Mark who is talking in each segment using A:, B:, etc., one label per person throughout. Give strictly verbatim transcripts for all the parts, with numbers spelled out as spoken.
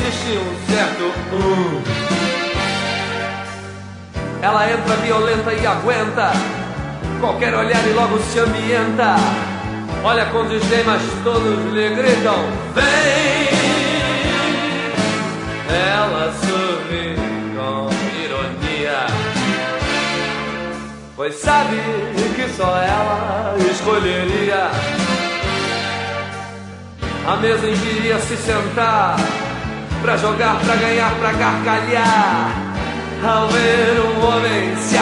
A: existe um certo um. Ela entra violenta e aguenta qualquer olhar e logo se ambienta. Olha com desdém, mas todos lhe gritam: vem! Ela sorri com ironia, pois sabe que só ela escolheria a mesa em que iria se sentar, pra jogar, pra ganhar, pra gargalhar, ao ver um homem se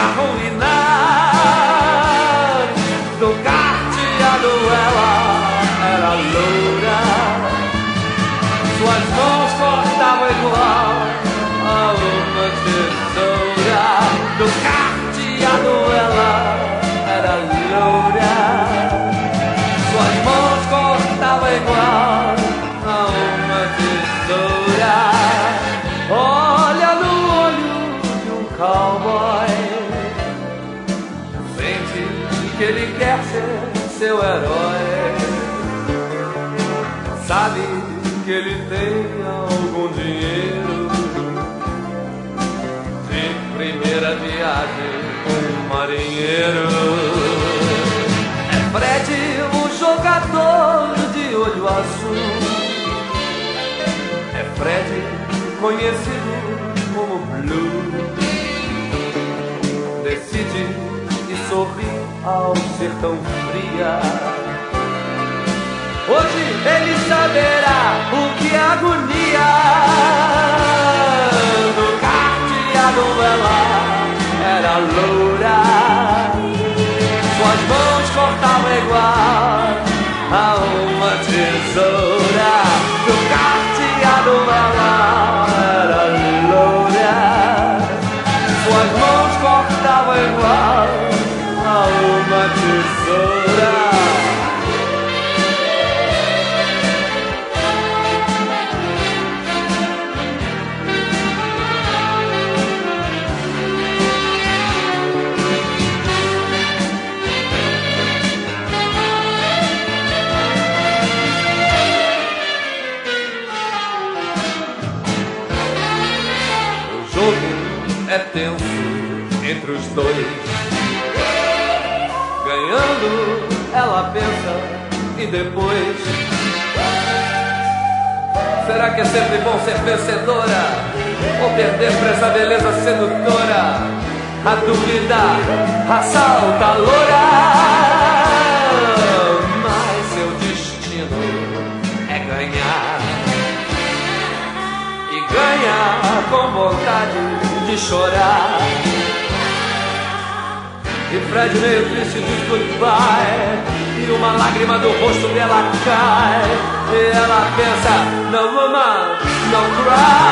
A: arruinar. Do carteado ela era loura, suas mãos cortavam igual a uma tesoura. Do carteado ela era loura, suas mãos cortavam igual a uma tesoura. Olha no olho de um cowboy, sente que ele quer ser seu herói. Sabe que ele tem algum dinheiro, de primeira viagem com um marinheiro. É Fred, um jogador de olho azul. É Fred, conhecido como Blue. Decide e sorri ao ser tão fria. Hoje ele saberá o que é agonia. No carteado ela era loura, suas mãos cortavam igual a uma tesoura. No carteado ela era loura, suas mãos cortavam igual a uma tesoura. É tenso entre os dois. Ganhando, ela pensa, e depois? Será que é sempre bom ser vencedora, ou perder pra essa beleza sedutora? A dúvida assalta a loura, mas seu destino é ganhar, e ganhar com vontade de chorar. E Fred meio triste diz goodbye, e uma lágrima do rosto dela cai, e ela pensa: no woman, no cry.